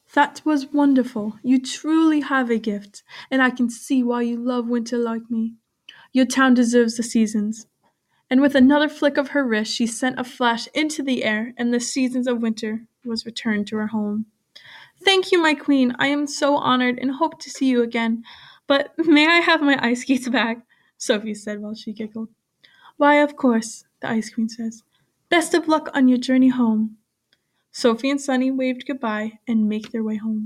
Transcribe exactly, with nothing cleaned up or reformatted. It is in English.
That was wonderful. You truly have a gift, and I can see why you love winter like me. Your town deserves the seasons. And with another flick of her wrist, she sent a flash into the air, and the seasons of winter was returned to her home. Thank you, my queen. I am so honored and hope to see you again. But may I have my ice skates back? Sophie said while she giggled. Why, of course, the ice queen says. Best of luck on your journey home. Sophie and Sunny waved goodbye and make their way home.